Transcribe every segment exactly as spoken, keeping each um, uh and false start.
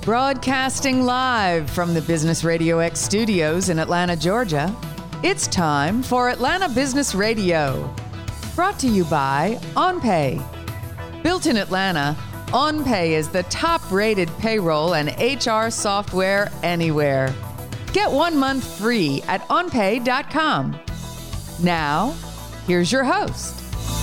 Broadcasting live from the Business Radio X studios in Atlanta, Georgia, it's time for Atlanta Business Radio. Brought to you by OnPay. Built in Atlanta, OnPay is the top-rated payroll and H R software anywhere. Get one month free at on pay dot com. Now, here's your host.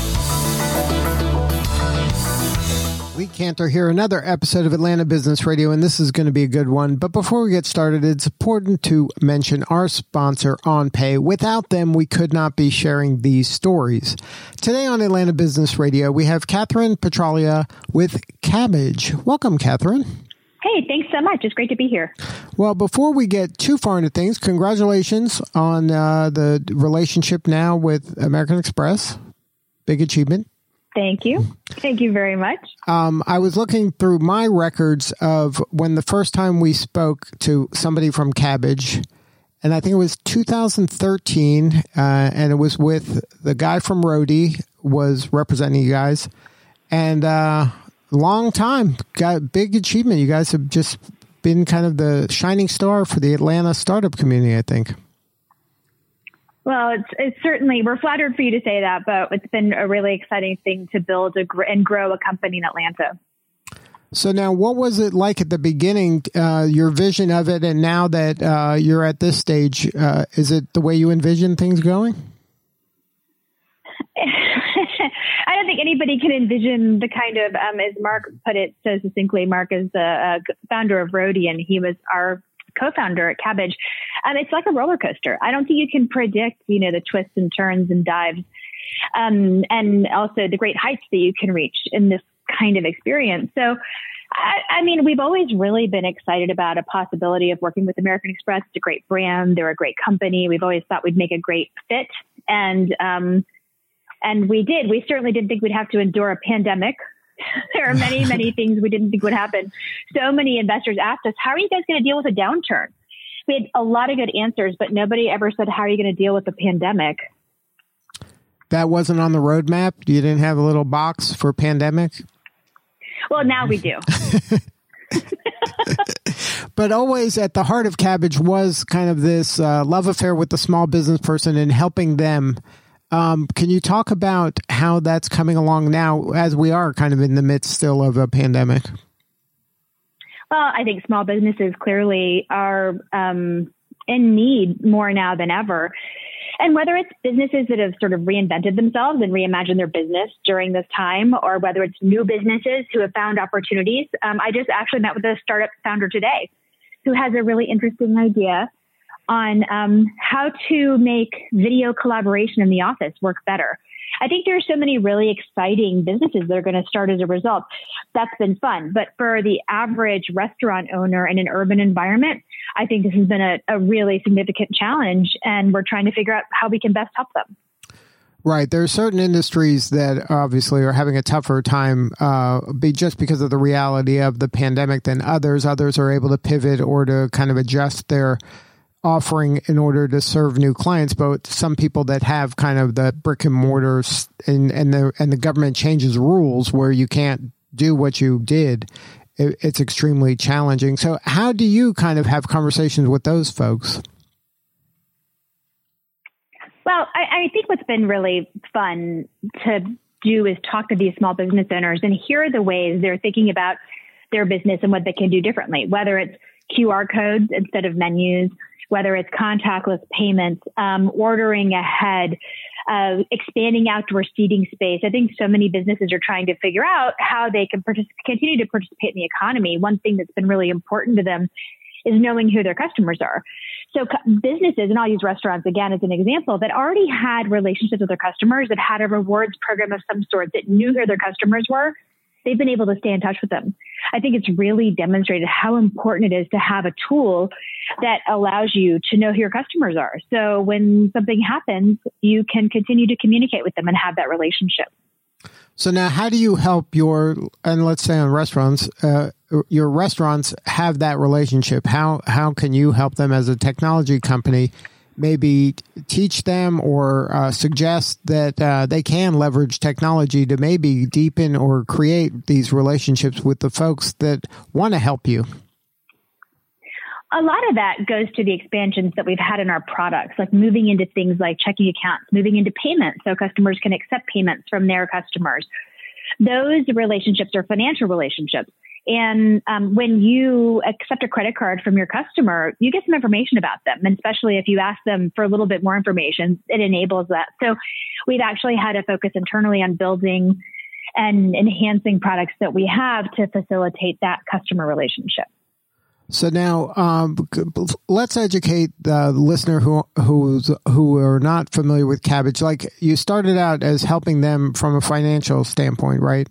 Lee Cantor here, another episode of Atlanta Business Radio, and this is going to be a good one. But before we get started, it's important to mention our sponsor, OnPay. Without them, we could not be sharing these stories. Today on Atlanta Business Radio, we have Catherine Petralia with Kabbage. Welcome, Catherine. Hey, thanks so much. It's great to be here. Well, before we get too far into things, congratulations on uh, the relationship now with American Express. Big achievement. Thank you. Thank you very much. Um, I was looking through my records of when the first time we spoke to somebody from Kabbage, and I think it was two thousand thirteen, uh, and it was with the guy from Roadie was representing you guys, and uh, long time, got big achievement. You guys have just been kind of the shining star for the Atlanta startup community, I think. Well, it's, it's certainly, we're flattered for you to say that, but it's been a really exciting thing to build a, and grow a company in Atlanta. So now, what was it like at the beginning, uh, your vision of it, and now that uh, you're at this stage, uh, is it the way you envision things going? I don't think anybody can envision the kind of, um, as Mark put it so succinctly, Mark is the uh, founder of Roadie, and he was our co-founder at Kabbage. Um, it's like a roller coaster. I don't think you can predict, you know, the twists and turns and dives, um, and also the great heights that you can reach in this kind of experience. So, I, I mean, we've always really been excited about a possibility of working with American Express. It's a great brand. They're a great company. We've always thought we'd make a great fit. And, um, and we did. We certainly didn't think we'd have to endure a pandemic. There are many, many things we didn't think would happen. So many investors asked us, how are you guys going to deal with a downturn? We had a lot of good answers, but nobody ever said, how are you going to deal with the pandemic? That wasn't on the roadmap? You didn't have a little box for pandemic? Well, now we do. But always at the heart of Kabbage was kind of this uh, love affair with the small business person and helping them. Um, can you talk about how that's coming along now as we are kind of in the midst still of a pandemic? Well, I think small businesses clearly are um, in need more now than ever. And whether it's businesses that have sort of reinvented themselves and reimagined their business during this time, or whether it's new businesses who have found opportunities. Um, I just actually met with a startup founder today who has a really interesting idea on um, how to make video collaboration in the office work better. I think there are so many really exciting businesses that are going to start as a result. That's been fun. But for the average restaurant owner in an urban environment, I think this has been a, a really significant challenge, and we're trying to figure out how we can best help them. Right. There are certain industries that obviously are having a tougher time uh, be just because of the reality of the pandemic than others. Others are able to pivot or to kind of adjust their offering in order to serve new clients, but some people that have kind of the brick and mortars and, and the and the government changes rules where you can't do what you did, it, it's extremely challenging. So how do you kind of have conversations with those folks? Well, I, I think what's been really fun to do is talk to these small business owners and hear the ways they're thinking about their business and what they can do differently, whether it's Q R codes instead of menus, whether it's contactless payments, um, ordering ahead, uh, expanding outdoor seating space. I think so many businesses are trying to figure out how they can partic- continue to participate in the economy. One thing that's been really important to them is knowing who their customers are. So co- businesses, and I'll use restaurants again as an example, that already had relationships with their customers, that had a rewards program of some sort, that knew who their customers were, they've been able to stay in touch with them. I think it's really demonstrated how important it is to have a tool that allows you to know who your customers are. So when something happens, you can continue to communicate with them and have that relationship. So now how do you help your, and let's say on restaurants, uh, your restaurants have that relationship? How, how can you help them as a technology company maybe teach them or uh, suggest that uh, they can leverage technology to maybe deepen or create these relationships with the folks that want to help you? a lot of that goes to the expansions that we've had in our products, like moving into things like checking accounts, moving into payments so customers can accept payments from their customers. Those relationships are financial relationships. And um, when you accept a credit card from your customer, you get some information about them. And especially if you ask them for a little bit more information, it enables that. So we've actually had a focus internally on building and enhancing products that we have to facilitate that customer relationship. So now, um, let's educate the listener who who's who are not familiar with Kabbage. Like, you started out as helping them from a financial standpoint, right?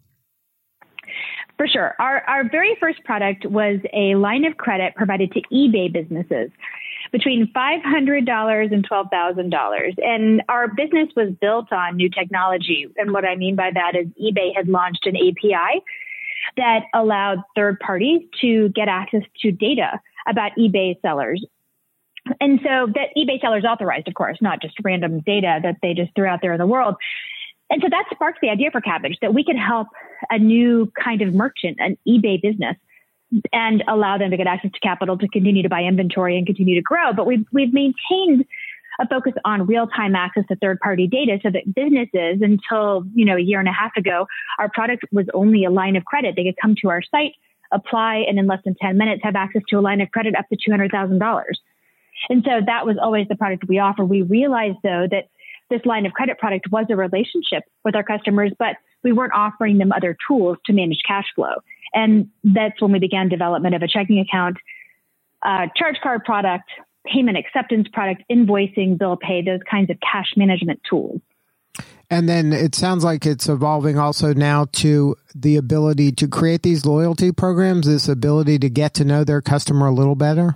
For sure. Our our very first product was a line of credit provided to eBay businesses between five hundred dollars and twelve thousand dollars. And our business was built on new technology. And what I mean by that is eBay had launched an A P I that allowed third parties to get access to data about eBay sellers. And so that eBay sellers authorized, of course, not just random data that they just threw out there in the world. And so that sparked the idea for Kabbage, that we could help a new kind of merchant, an eBay business, and allow them to get access to capital to continue to buy inventory and continue to grow. But we've, we've maintained a focus on real-time access to third-party data so that businesses, until, you know, a year and a half ago, our product was only a line of credit. They could come to our site, apply, and in less than ten minutes have access to a line of credit up to two hundred thousand dollars. And so that was always the product we offer. We realized, though, that this line of credit product was a relationship with our customers, but we weren't offering them other tools to manage cash flow. And that's when we began development of a checking account, uh, charge card product, payment acceptance product, invoicing, bill pay, those kinds of cash management tools. And then it sounds like it's evolving also now to the ability to create these loyalty programs, this ability to get to know their customer a little better.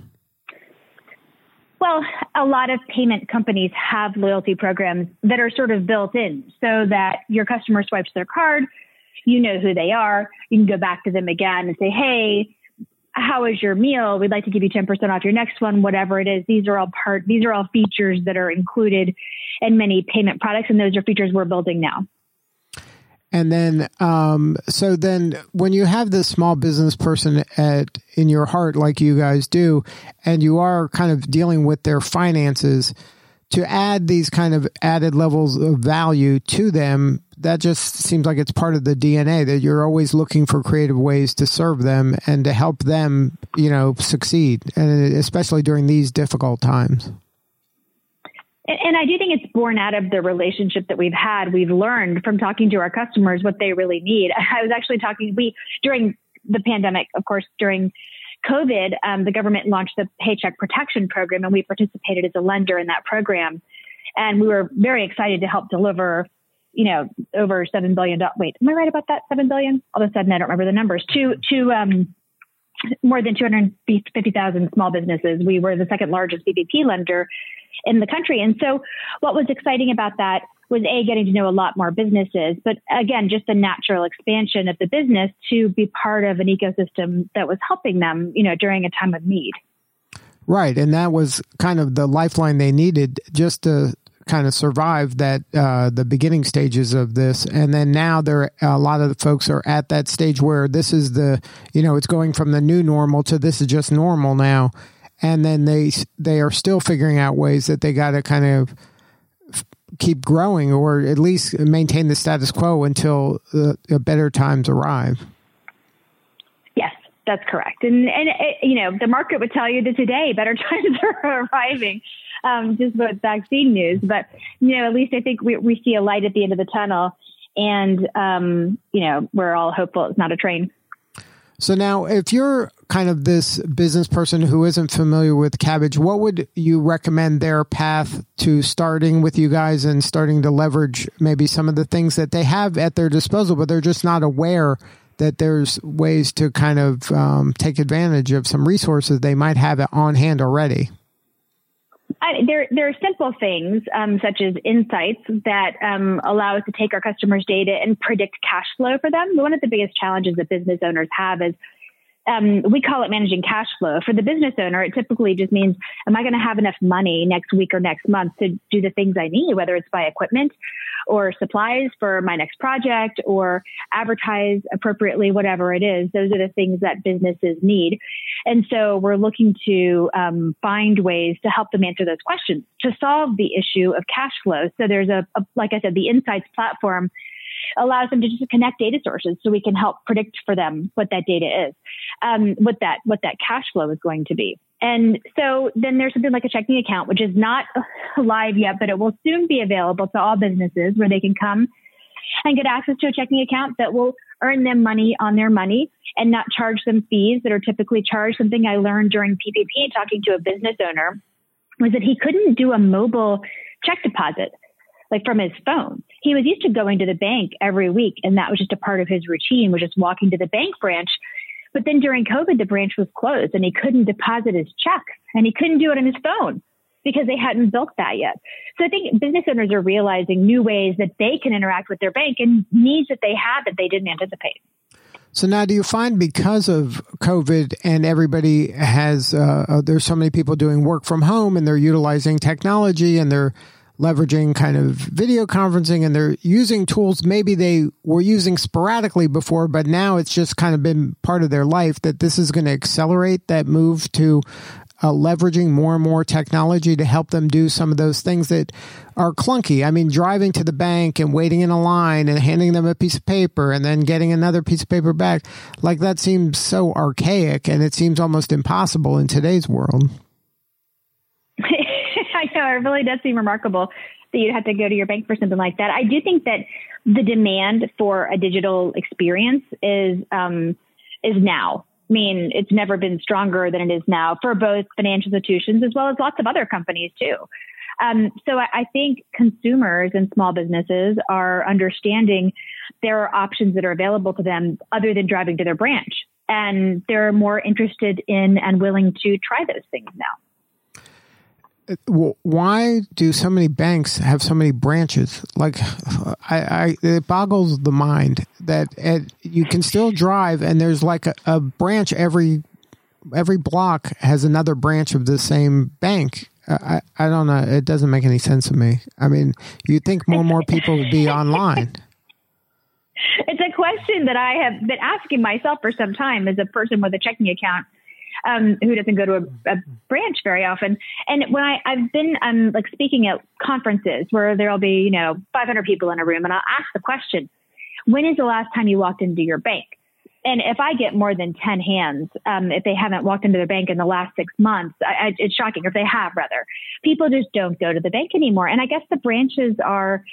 Well, a lot of payment companies have loyalty programs that are sort of built in so that your customer swipes their card, you know who they are, you can go back to them again and say, hey, how is your meal? We'd like to give you ten percent off your next one, whatever it is. These are all part, these are all features that are included in many payment products, and those are features we're building now. And then, um, so then when you have this small business person at in your heart, like you guys do, and you are kind of dealing with their finances, to add these kind of added levels of value to them, that just seems like it's part of the D N A, that you're always looking for creative ways to serve them and to help them, you know, succeed, and especially during these difficult times. And I do think it's born out of the relationship that we've had. We've learned from talking to our customers what they really need. I was actually talking, we, during the pandemic, of course, during COVID, um, the government launched the Paycheck Protection Program, and we participated as a lender in that program. And we were very excited to help deliver, you know, over seven billion dollars. Wait, am I right about that? seven billion dollars? All of a sudden, I don't remember the numbers. To, to um, more than two hundred fifty thousand small businesses. We were the second largest P P P lender in the country. And so what was exciting about that was, A, getting to know a lot more businesses, but again, just the natural expansion of the business to be part of an ecosystem that was helping them, you know, during a time of need. Right. And that was kind of the lifeline they needed just to kind of survive that, uh, the beginning stages of this. And then now there, a lot of the folks are at that stage where this is the, you know, it's going from the new normal to this is just normal now. And then they they are still figuring out ways that they got to kind of f- keep growing, or at least maintain the status quo until uh, better times arrive. Yes, that's correct. And, and it, you know, the market would tell you that today better times are arriving, um, just with vaccine news. But, you know, at least I think we, we see a light at the end of the tunnel. And, um, you know, we're all hopeful it's not a train. So now, if you're kind of this business person who isn't familiar with Kabbage, what would you recommend their path to starting with you guys and starting to leverage maybe some of the things that they have at their disposal, but they're just not aware that there's ways to kind of um, take advantage of some resources they might have on hand already? I, there, there are simple things um, such as insights that um, allow us to take our customers' data and predict cash flow for them. One of the biggest challenges that business owners have is Um, we call it managing cash flow. For the business owner, it typically just means, am I going to have enough money next week or next month to do the things I need, whether it's buy equipment or supplies for my next project or advertise appropriately, whatever it is. Those are the things that businesses need. And so we're looking to um, find ways to help them answer those questions to solve the issue of cash flow. So there's a, a like I said, the Insights platform allows them to just connect data sources so we can help predict for them what that data is, um, what that what that cash flow is going to be. And so then there's something like a checking account, which is not live yet, but it will soon be available to all businesses where they can come and get access to a checking account that will earn them money on their money and not charge them fees that are typically charged. Something I learned during P P P talking to a business owner was that he couldn't do a mobile check deposit like from his phone. He was used to going to the bank every week, and that was just a part of his routine, was just walking to the bank branch. But then during COVID, the branch was closed and he couldn't deposit his check and he couldn't do it on his phone because they hadn't built that yet. So I think business owners are realizing new ways that they can interact with their bank and needs that they had that they didn't anticipate. So now, do you find because of COVID and everybody has, uh, there's so many people doing work from home and they're utilizing technology and they're leveraging kind of video conferencing and they're using tools maybe they were using sporadically before, but now it's just kind of been part of their life, that this is going to accelerate that move to uh, leveraging more and more technology to help them do some of those things that are clunky. I mean, driving to the bank and waiting in a line and handing them a piece of paper and then getting another piece of paper back, like that seems so archaic and it seems almost impossible in today's world. I know, it really does seem remarkable that you'd have to go to your bank for something like that. I do think that the demand for a digital experience is um, is now. I mean, it's never been stronger than it is now for both financial institutions as well as lots of other companies too. Um, so I, I think consumers and small businesses are understanding there are options that are available to them other than driving to their branch. And they're more interested in and willing to try those things now. Why do so many banks have so many branches? Like, I, I it boggles the mind that it, you can still drive and there's like a, a branch every every block has another branch of the same bank. I, I don't know. It doesn't make any sense to me. I mean, you'd think more and more people would be online. It's a question that I have been asking myself for some time as a person with a checking account. Um, who doesn't go to a, a branch very often. And when I, I've been um, like speaking at conferences where there'll be, you know, five hundred people in a room, and I'll ask the question, when is the last time you walked into your bank? And if I get more than ten hands, um, if they haven't walked into their bank in the last six months, I, I, it's shocking. Or if they have, rather, people just don't go to the bank anymore. And I guess the branches are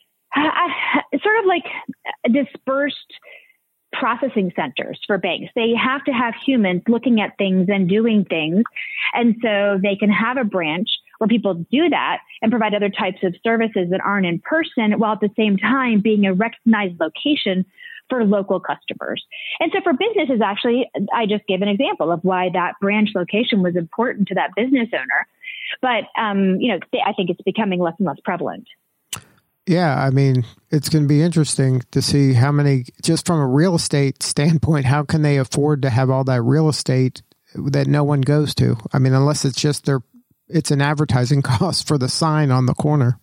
uh, sort of like dispersed processing centers for banks. They have to have humans looking at things and doing things. And so they can have a branch where people do that and provide other types of services that aren't in person, while at the same time being a recognized location for local customers. And so for businesses, actually, I just gave an example of why that branch location was important to that business owner. But, um, you know, I think it's becoming less and less prevalent. Yeah, I mean, it's going to be interesting to see how many, just from a real estate standpoint, how can they afford to have all that real estate that no one goes to? I mean, unless it's just their, it's an advertising cost for the sign on the corner.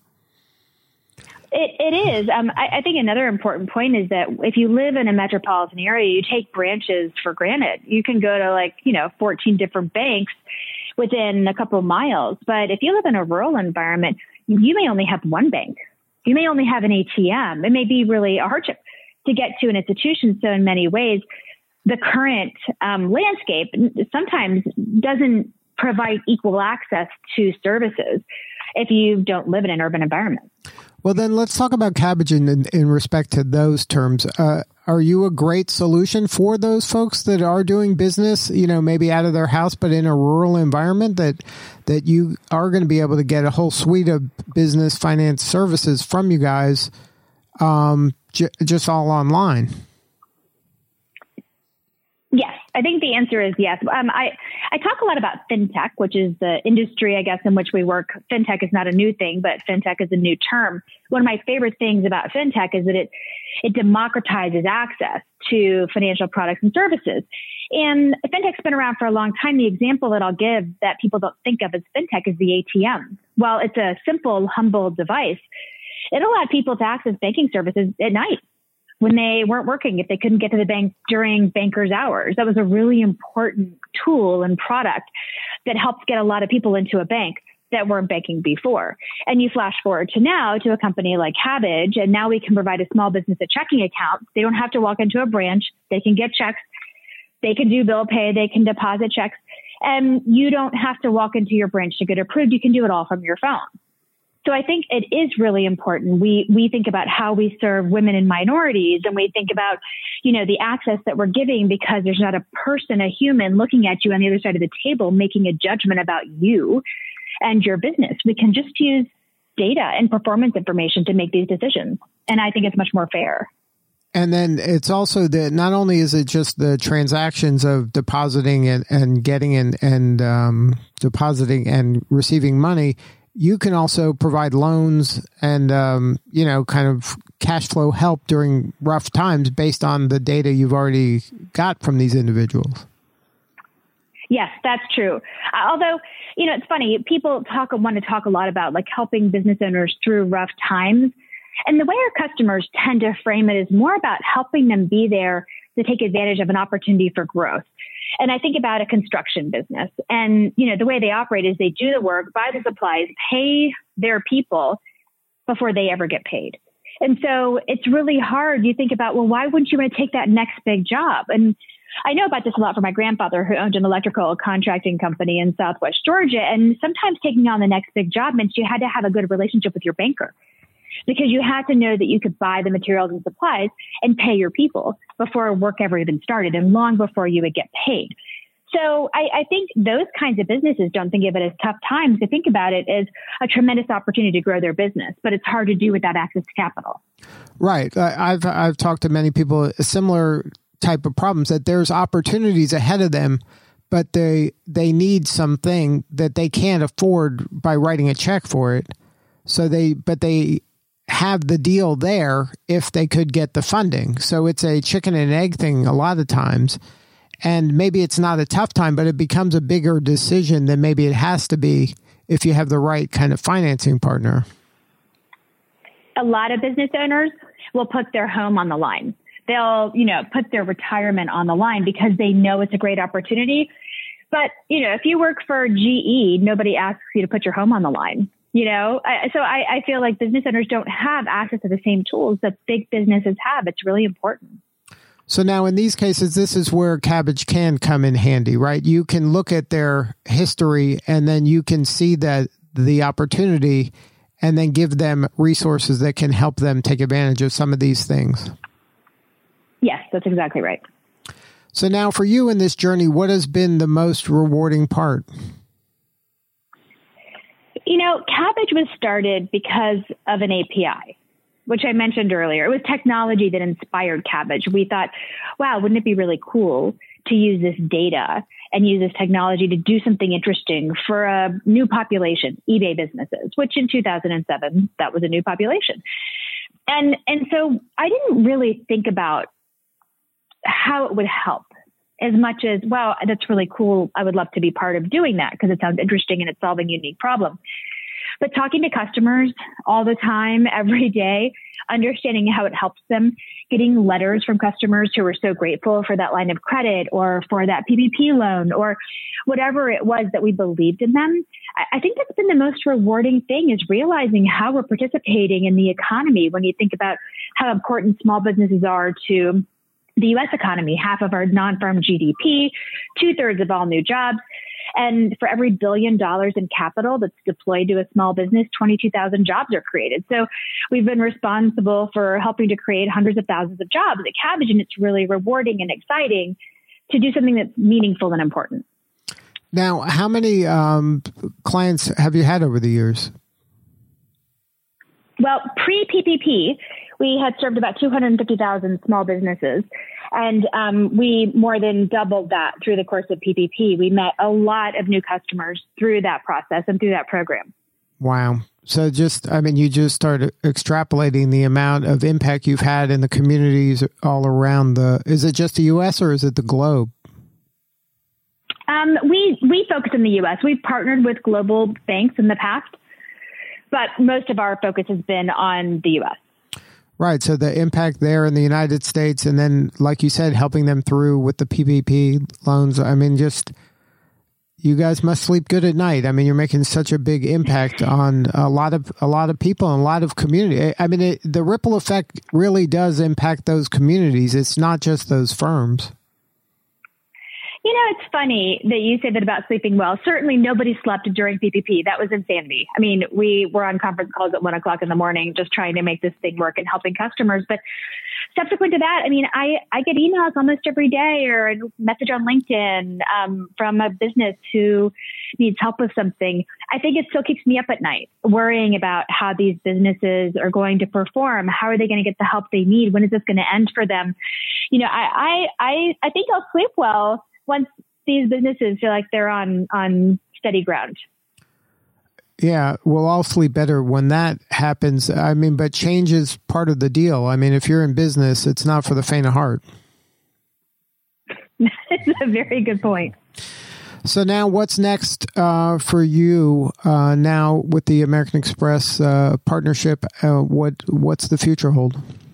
It, it is. Um, I, I think another important point is that if you live in a metropolitan area, you take branches for granted. You can go to like, you know, fourteen different banks within a couple of miles. But if you live in a rural environment, you may only have one bank. You may only have an A T M. It may be really a hardship to get to an institution. So in many ways, the current um, landscape sometimes doesn't provide equal access to services if you don't live in an urban environment. Well, then let's talk about Kabbage in, in respect to those terms. Uh, are you a great solution for those folks that are doing business, you know, maybe out of their house, but in a rural environment, that that you are going to be able to get a whole suite of business finance services from you guys, um, j- just all online? Yes, I think the answer is yes. Um, I, I talk a lot about fintech, which is the industry, I guess, in which we work. Fintech is not a new thing, but fintech is a new term. One of my favorite things about fintech is that it, it democratizes access to financial products and services. And fintech's been around for a long time. The example that I'll give that people don't think of as fintech is the A T M. While it's a simple, humble device, it allowed people to access banking services at night when they weren't working, if they couldn't get to the bank during bankers' hours. That was a really important tool and product that helped get a lot of people into a bank that weren't banking before. And you flash forward to now to a company like Kabbage, and now we can provide a small business a checking account. They don't have to walk into a branch. They can get checks. They can do bill pay. They can deposit checks. And you don't have to walk into your branch to get approved. You can do it all from your phone. So I think it is really important. We we think about how we serve women and minorities, and we think about, you know, the access that we're giving, because there's not a person, a human looking at you on the other side of the table, making a judgment about you and your business. We can just use data and performance information to make these decisions. And I think it's much more fair. And then it's also that not only is it just the transactions of depositing and, and getting and, and um, depositing and receiving money, you can also provide loans and, um, you know, kind of cash flow help during rough times based on the data you've already got from these individuals. Yes, that's true. Although, you know, it's funny, people talk want to talk a lot about like helping business owners through rough times. And the way our customers tend to frame it is more about helping them be there to take advantage of an opportunity for growth. And I think about a construction business, and, you know, the way they operate is they do the work, buy the supplies, pay their people before they ever get paid. And so it's really hard. You think about, well, why wouldn't you want to take that next big job? And I know about this a lot from my grandfather, who owned an electrical contracting company in Southwest Georgia. And sometimes taking on the next big job meant you had to have a good relationship with your banker, because you had to know that you could buy the materials and supplies and pay your people before work ever even started, and long before you would get paid. So I, I think those kinds of businesses don't think of it as tough times. They think about it as a tremendous opportunity to grow their business, but it's hard to do without access to capital. Right. I've I've talked to many people, a similar type of problems, that there's opportunities ahead of them, but they they need something that they can't afford by writing a check for it. So they, but they have the deal there if they could get the funding. So it's a chicken and egg thing a lot of times. And maybe it's not a tough time, but it becomes a bigger decision than maybe it has to be if you have the right kind of financing partner. A lot of business owners will put their home on the line. They'll, you know, put their retirement on the line because they know it's a great opportunity. But, you know, if you work for G E, nobody asks you to put your home on the line. You know, I, so I, I feel like business owners don't have access to the same tools that big businesses have. It's really important. So now in these cases, this is where Kabbage can come in handy, right? You can look at their history and then you can see that the opportunity and then give them resources that can help them take advantage of some of these things. Yes, that's exactly right. So now for you in this journey, what has been the most rewarding part? You know, Kabbage was started because of an A P I, which I mentioned earlier. It was technology that inspired Kabbage. We thought, wow, wouldn't it be really cool to use this data and use this technology to do something interesting for a new population, eBay businesses, which in two thousand seven, that was a new population. And, and so I didn't really think about how it would help as much as, wow, that's really cool. I would love to be part of doing that because it sounds interesting and it's solving a unique problem. But talking to customers all the time, every day, understanding how it helps them, getting letters from customers who were so grateful for that line of credit or for that P P P loan or whatever it was that we believed in them. I think that's been the most rewarding thing, is realizing how we're participating in the economy when you think about how important small businesses are to the U S economy, half of our non-farm G D P, two thirds of all new jobs. And for every billion dollars in capital that's deployed to a small business, twenty-two thousand jobs are created. So we've been responsible for helping to create hundreds of thousands of jobs at Kabbage, and it's really rewarding and exciting to do something that's meaningful and important. Now, how many um, clients have you had over the years? Well, pre-P P P, we had served about two hundred fifty thousand small businesses. And um, we more than doubled that through the course of P P P. We met a lot of new customers through that process and through that program. Wow. So just, I mean, you just started extrapolating the amount of impact you've had in the communities all around the, is it just the U S or is it the globe? Um, we we focus in the U S. We've partnered with global banks in the past, but most of our focus has been on the U S. Right. So the impact there in the United States, and then, like you said, helping them through with the P P P loans. I mean, just you guys must sleep good at night. I mean, you're making such a big impact on a lot of a lot of people and a lot of community. I mean, it, the ripple effect really does impact those communities. It's not just those firms. You know, it's funny that you say that about sleeping well. Certainly nobody slept during P P P. That was insanity. I mean, we were on conference calls at one o'clock in the morning just trying to make this thing work and helping customers. But subsequent to that, I mean, I, I get emails almost every day or a message on LinkedIn um, from a business who needs help with something. I think it still keeps me up at night worrying about how these businesses are going to perform. How are they going to get the help they need? When is this going to end for them? You know, I, I, I, I think I'll sleep well once these businesses feel like they're on, on steady ground. Yeah, we'll all sleep better when that happens. I mean, but change is part of the deal. I mean, if you're in business, it's not for the faint of heart. That's a very good point. So now what's next uh, for you uh, now with the American Express uh, partnership? Uh, what What's the future hold?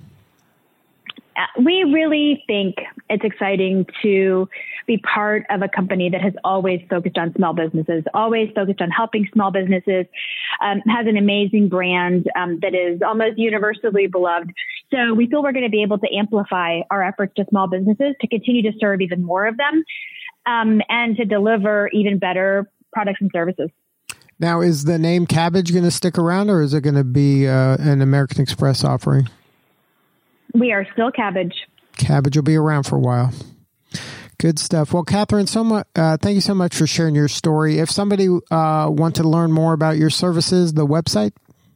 We really think it's exciting to be part of a company that has always focused on small businesses, always focused on helping small businesses, um, has an amazing brand um, that is almost universally beloved. So we feel we're going to be able to amplify our efforts to small businesses to continue to serve even more of them um, and to deliver even better products and services. Now, is the name Kabbage going to stick around, or is it going to be uh, an American Express offering? We are still Kabbage. Kabbage will be around for a while. Good stuff. Well, Catherine, so much, uh, thank you so much for sharing your story. If somebody uh, wants to learn more about your services, the website?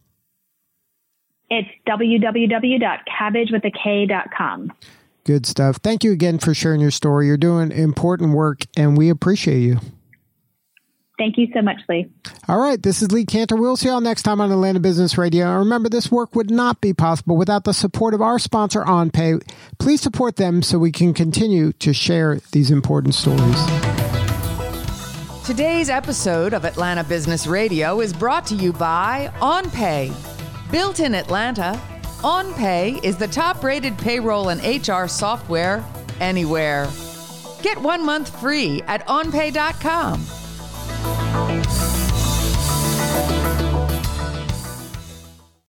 It's w w w dot kabbage with a k dot com. Good stuff. Thank you again for sharing your story. You're doing important work, and we appreciate you. Thank you so much, Lee. All right. This is Lee Cantor. We'll see you all next time on Atlanta Business Radio. And remember, this work would not be possible without the support of our sponsor, OnPay. Please support them so we can continue to share these important stories. Today's episode of Atlanta Business Radio is brought to you by OnPay. Built in Atlanta, OnPay is the top-rated payroll and H R software anywhere. Get one month free at on pay dot com.